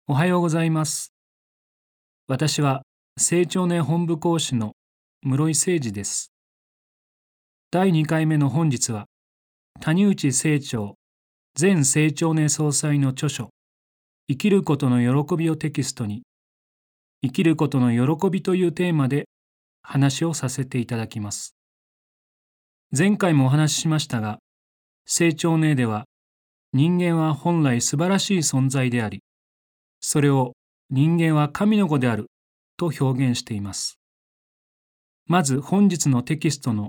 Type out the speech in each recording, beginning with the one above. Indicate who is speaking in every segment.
Speaker 1: おはようございます。私は青少年本部講師の室井誠二です。第2回目の本日は、谷内清張前青少年総裁の著書、生きることの喜びをテキストに、生きることの喜びというテーマで話をさせていただきます。前回もお話ししましたが、青少年では人間は本来素晴らしい存在であり、それを人間は神の子であると表現しています。まず本日のテキストの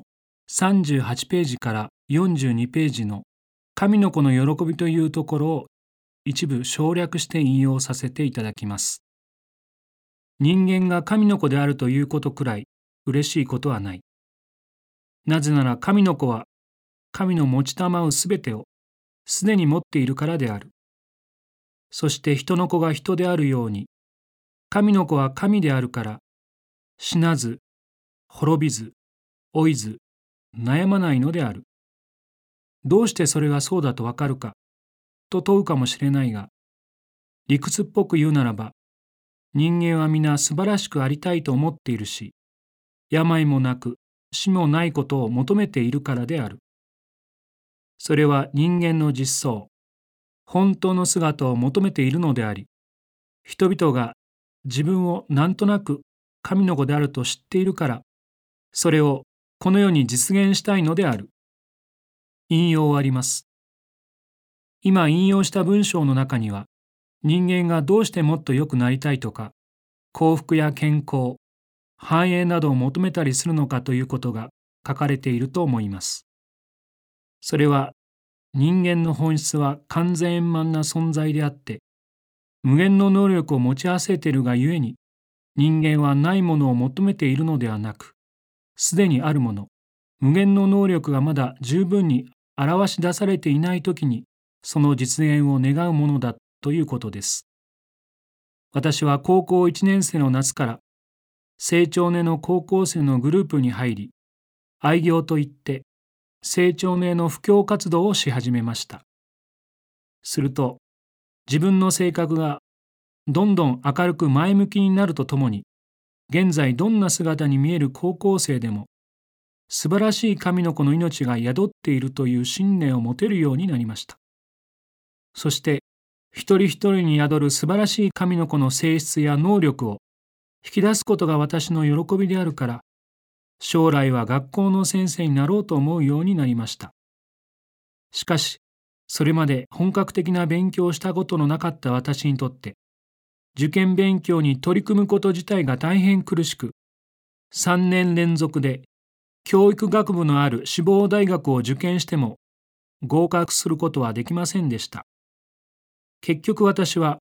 Speaker 1: 38ページから42ページの神の子の喜びというところを一部省略して引用させていただきます。人間が神の子であるということくらい嬉しいことはない。なぜなら神の子は神の持ちたまうすべてをすでに持っているからである。そして人の子が人であるように、神の子は神であるから、死なず、滅びず、老いず、悩まないのである。どうしてそれがそうだとわかるか、と問うかもしれないが、理屈っぽく言うならば、人間は皆素晴らしくありたいと思っているし、病もなく死もないことを求めているからである。それは人間の実相、本当の姿を求めているのであり、人々が自分をなんとなく神の子であると知っているから、それをこの世に実現したいのである。引用あります。今引用した文章の中には、人間がどうしてもっと良くなりたいとか、幸福や健康、繁栄などを求めたりするのかということが書かれていると思います。それは人間の本質は完全円満な存在であって、無限の能力を持ち合わせているがゆえに、人間はないものを求めているのではなく、すでにあるもの、無限の能力がまだ十分に表し出されていないときに、その実現を願うものだということです。私は高校1年生の夏から、青少年の高校生のグループに入り、愛業といって青少年の布教活動をし始めました。すると、自分の性格がどんどん明るく前向きになるとともに、現在どんな姿に見える高校生でも、素晴らしい神の子の命が宿っているという信念を持てるようになりました。そして、一人一人に宿る素晴らしい神の子の性質や能力を引き出すことが私の喜びであるから、将来は学校の先生になろうと思うようになりました。しかし、それまで本格的な勉強をしたことのなかった私にとって、受験勉強に取り組むこと自体が大変苦しく、3年連続で教育学部のある志望大学を受験しても合格することはできませんでした。結局私は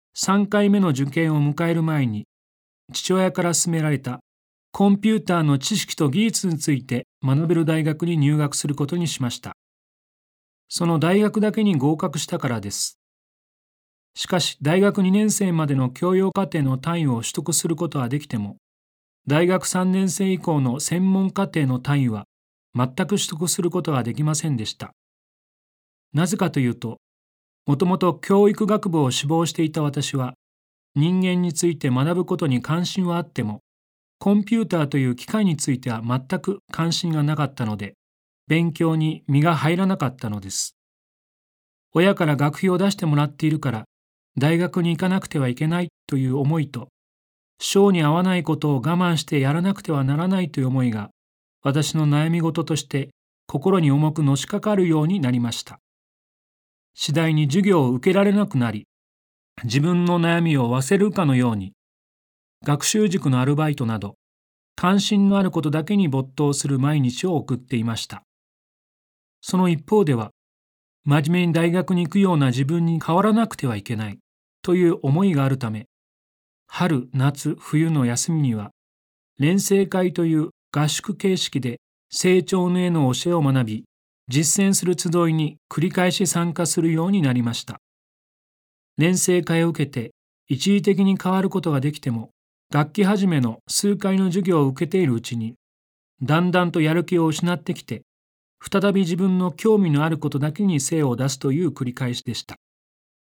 Speaker 1: 3回目の受験を迎える前に、父親から勧められたコンピューターの知識と技術について学べる大学に入学することにしました。その大学だけに合格したからです。しかし大学2年生までの教養課程の単位を取得することはできても、大学3年生以降の専門課程の単位は全く取得することができませんでした。なぜかというと、もともと教育学部を志望していた私は、人間について学ぶことに関心はあっても、コンピューターという機械については全く関心がなかったので、勉強に身が入らなかったのです。親から学費を出してもらっているから、大学に行かなくてはいけないという思いと、性に合わないことを我慢してやらなくてはならないという思いが、私の悩み事として心に重くのしかかるようになりました。次第に授業を受けられなくなり、自分の悩みを忘れるかのように、学習塾のアルバイトなど、関心のあることだけに没頭する毎日を送っていました。その一方では、真面目に大学に行くような自分に変わらなくてはいけないという思いがあるため、春、夏、冬の休みには、錬成会という合宿形式で青少年への教えを学び、実践する集いに繰り返し参加するようになりました。錬成会を受けて一時的に変わることができても、学期始めの数回の授業を受けているうちに、だんだんとやる気を失ってきて、再び自分の興味のあることだけに精を出すという繰り返しでした。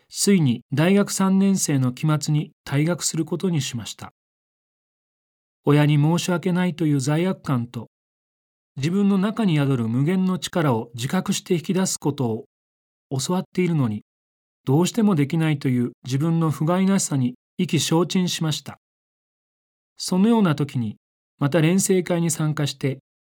Speaker 1: ついに大学3年生の期末に退学することにしました。親に申し訳ないという罪悪感と、自分の中に宿る無限の力を自覚して引き出すことを教わっているのに、どうしてもできないという自分の不甲斐なしさに意気消沈しました。そのような時に、また錬成会に参加して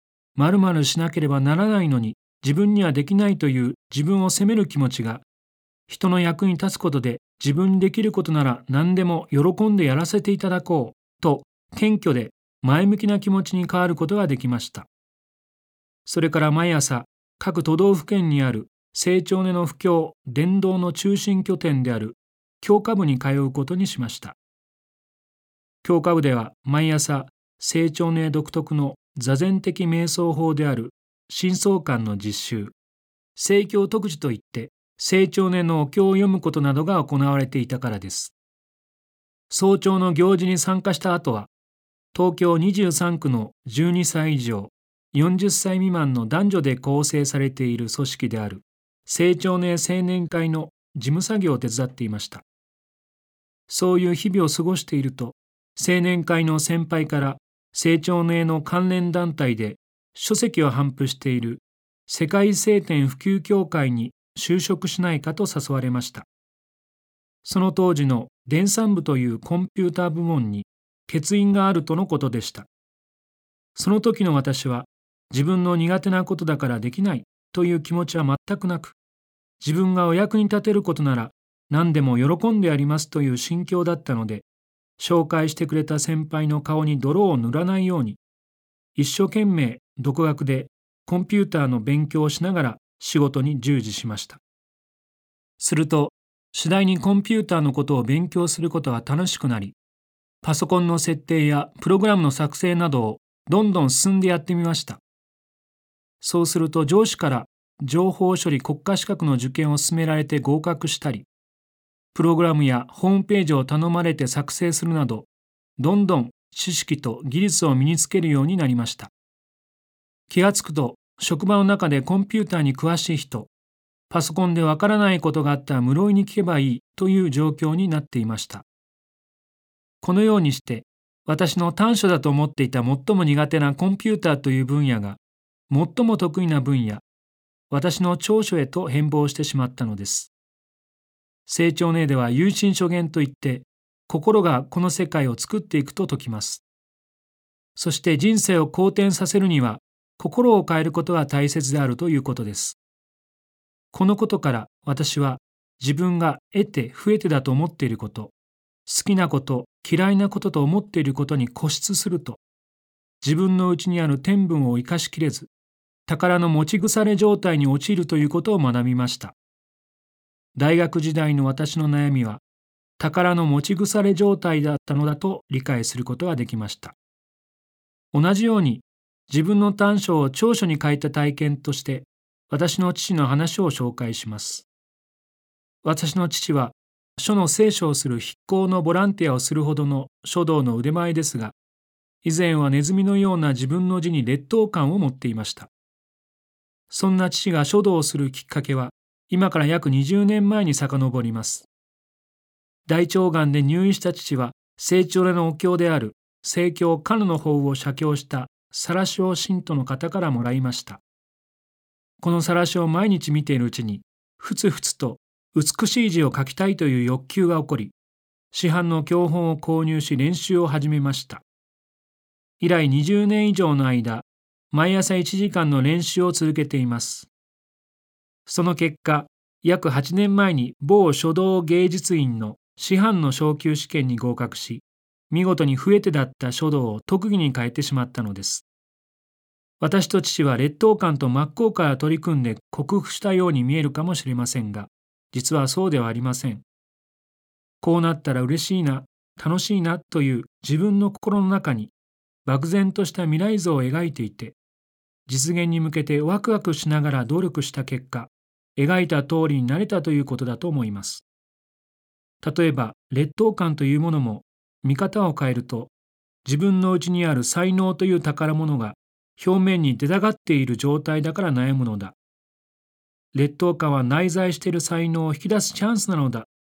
Speaker 1: 、〇〇しなければならないのに自分にはできないという自分を責める気持ちが、人の役に立つことで自分にできることなら何でも喜んでやらせていただこうと謙虚で前向きな気持ちに変わることができました。それから毎朝各都道府県にある成長根の布教伝道の中心拠点である教科部に通うことにしました。教科部では毎朝成長根独特の座禅的瞑想法である深層観の実習、聖教特需といって成長根のお経を読むことなどが行われていたからです。早朝の行事に参加した後は、東京23区の12歳以上、40歳未満の男女で構成されている組織である成長根青年会の事務作業を手伝っていました。そういう日々を過ごしていると、青年会の先輩から成長根の関連団体で書籍を頒布している世界聖典普及協会に就職しないかと誘われました。その当時の電算部というコンピューター部門に欠員があるとのことでした。その時の私は、自分の苦手なことだからできないという気持ちは全くなく、自分がお役に立てることなら何でも喜んでやりますという心境だったので、紹介してくれた先輩の顔に泥を塗らないように、一生懸命独学でコンピューターの勉強をしながら仕事に従事しました。すると、次第にコンピューターのことを勉強することが楽しくなり、パソコンの設定やプログラムの作成などをどんどん進んでやってみました。そうすると上司から情報処理国家資格の受験を勧められて合格したり、プログラムやホームページを頼まれて作成するなど、どんどん知識と技術を身につけるようになりました。気がつくと、職場の中でコンピューターに詳しい人、パソコンでわからないことがあったら室井に聞けばいいという状況になっていました。このようにして、私の短所だと思っていた最も苦手なコンピューターという分野が、最も得意な分野、私の長所へと変貌してしまったのです。成長根では有心諸言といって、心がこの世界を作っていくと説きます。そして人生を好転させるには、心を変えることが大切であるということです。このことから私は自分が得て増えてだと思っていること、好きなこと、嫌いなことと思っていることに固執すると、自分の内にある天分を生かしきれず、宝の持ち腐れ状態に陥るということを学びました。大学時代の私の悩みは、宝の持ち腐れ状態だったのだと理解することができました。同じように、自分の短所を長所に変えた体験として、私の父の話を紹介します。私の父は、書の聖書をする筆行のボランティアをするほどの書道の腕前ですが、以前はネズミのような自分の字に劣等感を持っていました。そんな父が書道をするきっかけは、今から約20年前に遡ります。大腸がんで入院した父は、成長根のお経である聖教カヌの法を写経した晒しを信徒の方からもらいました。この晒しを毎日見ているうちに、ふつふつと美しい字を書きたいという欲求が起こり、市販の教本を購入し練習を始めました。以来20年以上の間、毎朝1時間の練習を続けています。その結果、約8年前に某書道芸術院の師範の昇級試験に合格し、見事に不得手だった書道を特技に変えてしまったのです。私と父は劣等感と真っ向から取り組んで克服したように見えるかもしれませんが、実はそうではありません。こうなったら嬉しいな、楽しいなという自分の心の中に漠然とした未来像を描いていて、実現に向けてワクワクしながら努力した結果、描いた通りになれたということだと思います。例えば、劣等感というものも見方を変えると、自分の内にある才能という宝物が表面に出たがっている状態だから悩むのだ。劣等感は内在している才能を引き出すチャンスなのだ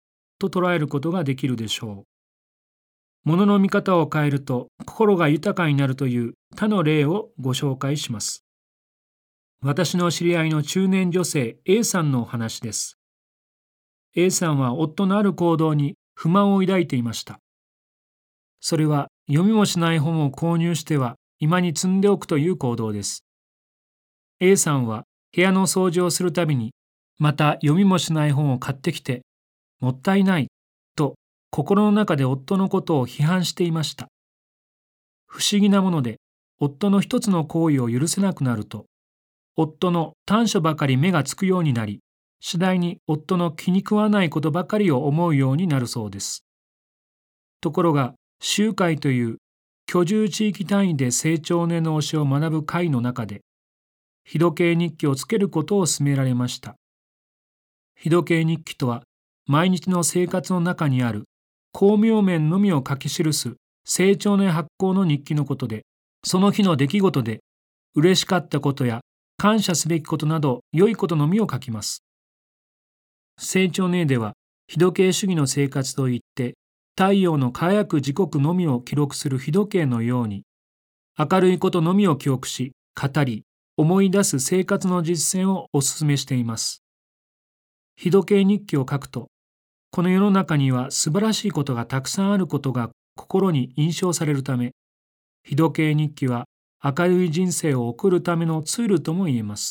Speaker 1: と捉えることができるでしょう。物の見方を変えると心が豊かになるという他の例をご紹介します。私の知り合いの中年女性 A さんのお話です。A さんは夫のある行動に不満を抱いていました。それは読みもしない本を購入しては居間に積んでおくという行動です。A さんは部屋の掃除をするたびに、また読みもしない本を買ってきて、もったいないと心の中で夫のことを批判していました。不思議なもので、夫の一つの行為を許せなくなると、夫の短所ばかり目がつくようになり、次第に夫の気に食わないことばかりを思うようになるそうです。ところが、集会という居住地域単位で成長年の教えを学ぶ会の中で、日時計日記をつけることを勧められました。日時計日記とは、毎日の生活の中にある光明面のみを書き記す成長年発行の日記のことで、その日の出来事で嬉しかったことや感謝すべきことなど良いことのみを書きます。成長年では、日時計主義の生活といって、太陽の輝く時刻のみを記録する日時計のように、明るいことのみを記憶し、語り、思い出す生活の実践をお勧めしています。日時計日記を書くと、この世の中には素晴らしいことがたくさんあることが心に印象されるため、日時計日記は明るい人生を送るためのツールとも言えます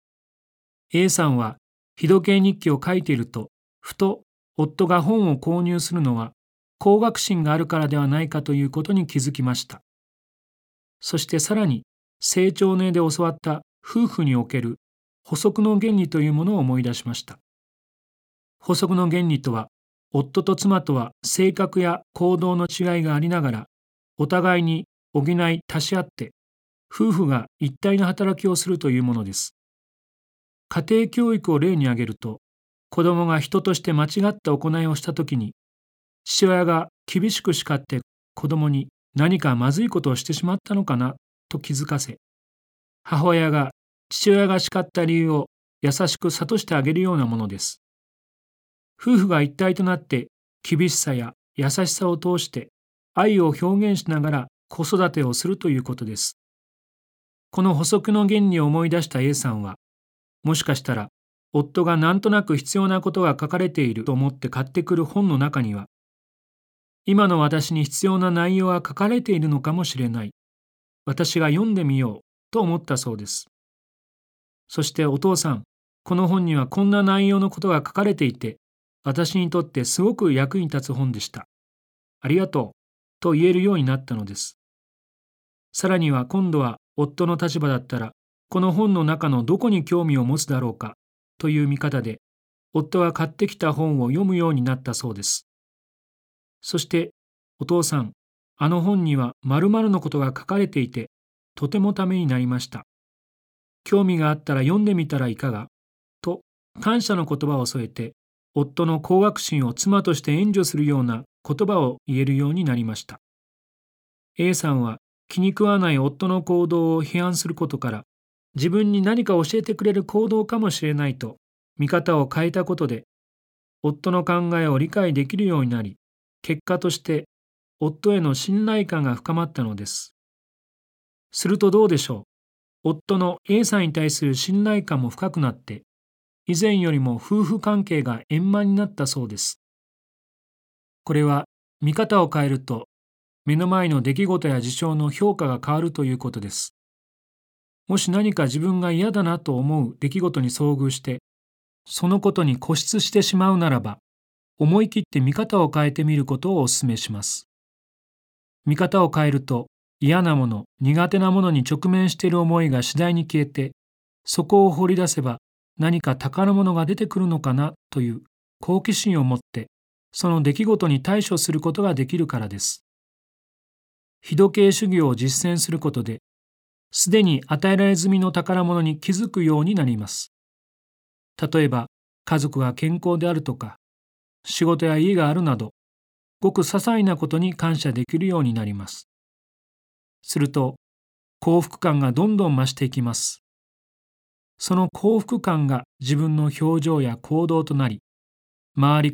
Speaker 1: 。A さんは日時計日記を書いていると、ふと夫が本を購入するのは高学心があるからではないかということに気づきました。そしてさらに、成長年で教わった夫婦における補足の原理というものを思い出しました。補足の原理とは、夫と妻とは性格や行動の違いがありながら、お互いに補い足し合って、夫婦が一体の働きをするというものです。家庭教育を例に挙げると、子供が人として間違った行いをしたときに、父親が厳しく叱って子供に何かまずいことをしてしまったのかなと気づかせ、母親が父親が叱った理由を優しく諭してあげるようなものです。夫婦が一体となって厳しさや優しさを通して愛を表現しながら子育てをするということです。この補足の原理を思い出した A さんは、もしかしたら夫がなんとなく必要なことが書かれていると思って買ってくる本の中には、今の私に必要な内容が書かれているのかもしれない。私が読んでみようと思ったそうです。そしてお父さん、この本にはこんな内容のことが書かれていて、私にとってすごく役に立つ本でした。ありがとうと言えるようになったのです。さらには今度は夫の立場だったら、この本の中のどこに興味を持つだろうかという見方で、夫は買ってきた本を読むようになったそうです。そして、お父さん、あの本には〇〇のことが書かれていて、とてもためになりました。興味があったら読んでみたらいかがと感謝の言葉を添えて、夫の高学心を妻として援助するような言葉を言えるようになりました。A さんは気に食わない夫の行動を批判することから、自分に何か教えてくれる行動かもしれないと見方を変えたことで、夫の考えを理解できるようになり、結果として夫への信頼感が深まったのです。するとどうでしょう。夫の A さんに対する信頼感も深くなって、以前よりも夫婦関係が円満になったそうです。これは見方を変えると、目の前の出来事や事象の評価が変わるということです。もし何か自分が嫌だなと思う出来事に遭遇して、そのことに固執してしまうならば、思い切って見方を変えてみることをお勧めします。見方を変えると、嫌なもの、苦手なものに直面している思いが次第に消えて、そこを掘り出せば何か宝物が出てくるのかなという好奇心を持って、その出来事に対処することができるからです。日時計主義を実践することで、すでに与えられ済みの宝物に気づくようになります。例えば、家族が健康であるとか、仕事や家があるなど、ごく些細なことに感謝できるようになります。すると、幸福感がどんどん増していきます。その幸福感が自分の表情や行動となり、周りから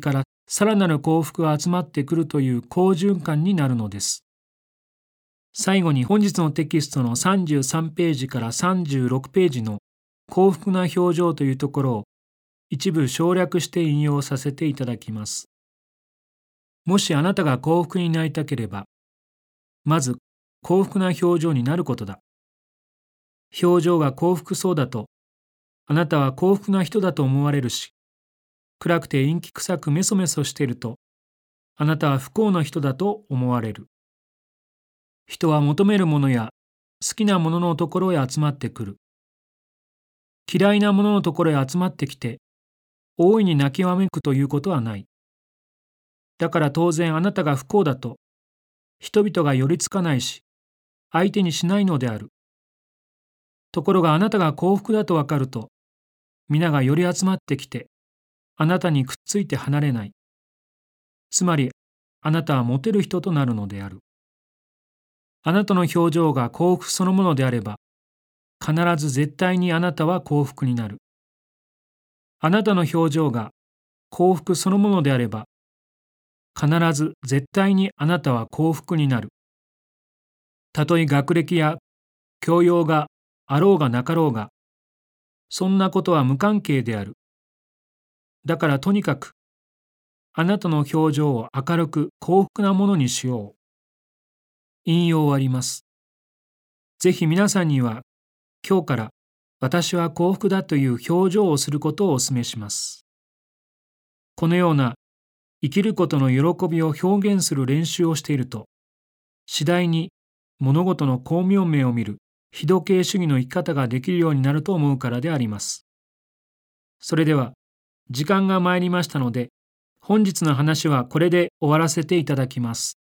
Speaker 1: さらなる幸福が集まってくるという好循環になるのです。最後に本日のテキストの33ページから36ページの幸福な表情というところを一部省略して引用させていただきます。もしあなたが幸福になりたければ、まず幸福な表情になることだ。表情が幸福そうだと、あなたは幸福な人だと思われるし、暗くて陰気臭くメソメソしていると、あなたは不幸な人だと思われる。人は求めるものや好きなもののところへ集まってくる。嫌いなもののところへ集まってきて、大いに泣きわめくということはない。だから当然あなたが不幸だと、人々が寄りつかないし、相手にしないのである。ところがあなたが幸福だとわかると、皆が寄り集まってきて、あなたにくっついて離れない。つまり、あなたはモテる人となるのである。あなたの表情が幸福そのものであれば、必ず絶対にあなたは幸福になる。あなたの表情が幸福そのものであれば、必ず絶対にあなたは幸福になる。たとえ学歴や教養があろうがなかろうが、そんなことは無関係である。だからとにかく、あなたの表情を明るく幸福なものにしよう。引用終わります。ぜひ皆さんには、今日から私は幸福だという表情をすることをお勧めします。このような生きることの喜びを表現する練習をしていると、次第に物事の巧妙面を見る非度形主義の生き方ができるようになると思うからであります。それでは、時間が参りましたので、本日の話はこれで終わらせていただきます。